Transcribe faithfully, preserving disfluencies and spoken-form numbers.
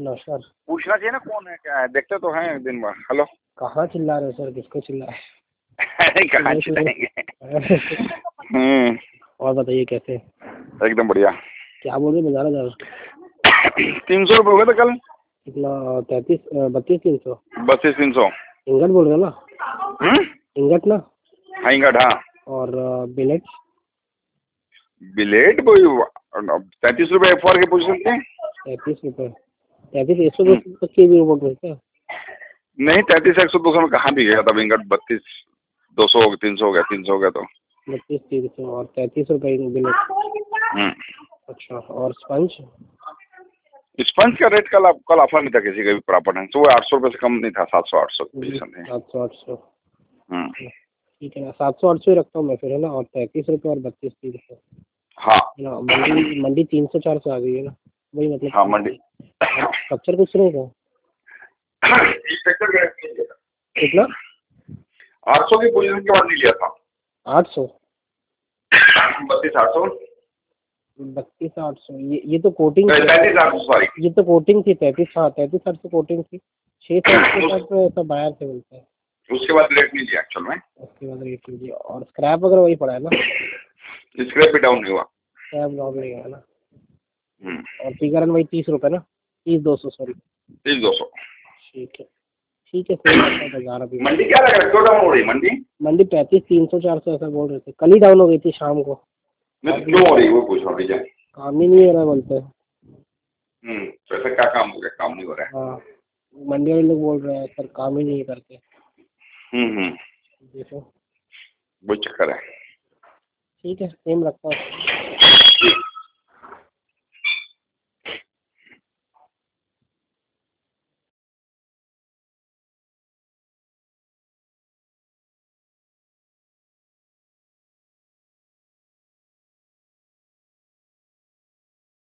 नमस्कार। पूछना चाहिए ना कौन है क्या है, देखते तो हैं दिन भर। हेलो। कहाँ चिल्ला रहे हो सर, किसको चिल्ला रहे अरे कहाँ चिल्लाएंगे। हम्म और बताइए कैसे? एकदम बढ़िया। क्या बोल रहे बाजार हजार? तीन सौ रुपये हुए थे कल। कितना? तैतीस बत्तीस तीन सौ बत्तीस तीन सौ इंगट बोल रहे हो ना? हम्म इंगट ना? हाँ इंगट हाँ। और बिलेट? बिलेट कोई तैतीस रुपये एफ के पूछ सकते हैं। तैतीस रुपये तैतीस एक सौ दो तक की भी बोल रहे क्या? नहीं तैतीस एक सौ दो सौ में कहाँ भी गया था इंगट। बत्तीस दो सौ हो गया, तीन सौ हो गया, तीन सौ हो गया तो बत्तीस तीन सौ और तैतीस रुपये बिलेट। अच्छा और स्पंज? स्पंज का रेट कल कल ऑफर नहीं था किसी का भी प्रॉपर ढंग से। वो आठ सौ रुपये से कम नहीं था, सात सौ आठ सौ सात सौ आठ सौ हम्म ठीक है ना, सात सौ आठ सौ ही रखता हूँ मैं फिर, है ना। और तैंतीस रुपये और बत्तीस तीन सौ हाँ है ना। मंडी मंडी तीन सौ चार सौ आ गई है ना, वही मतलब। हाँ मंडी स्ट्रक्चर कुछ नहीं था। कितना? आठ सौ की पोजीशन के बाद नहीं लिया था। आठ सौ बत्तीस आठ सौ बत्तीस आठ सौ ये ये तो कोटिंग थी। तैतीस आठ सौ सॉरी ये तो कोटिंग थी। तैंतीस हाँ तैंतीस आठ सौ कोटिंग थी। छः सौ के साथ तो ऐसा बाहर से मिलता है। उसके बाद रेट नहीं लिया एक्चुअल में। उसके बाद रेट लीजिए। और स्क्रैप वगैरह वही पड़ा है ना? स्क्रैप भी डाउन नहीं हुआ। स्क्रैप डाउन नहीं है ना। हम्म और फिगर वही तीस रुपये ना? तीस दो सौ सॉरी तीस दो सौ ठीक है ठीक है। फिर बाजार अभी मंडी क्या लग रहा है, क्यों डाउन हो रही मंडी? मंडी पैंतीस तीन सौ चार सौ ऐसा बोल रहे थे। कल ही डाउन हो गई थी शाम को। नहीं क्यों हो रही है वो पूछ रहा भैया। काम ही नहीं हो रहा बोलते हैं। हम्म तो ऐसा क्या काम हो गया, काम नहीं हो रहा है? हाँ मंडी वाले लोग बोल रहे हैं सर काम ही नहीं करते। हम्म हम्म देखो वो चक्कर है। ठीक है सेम रखता हूँ।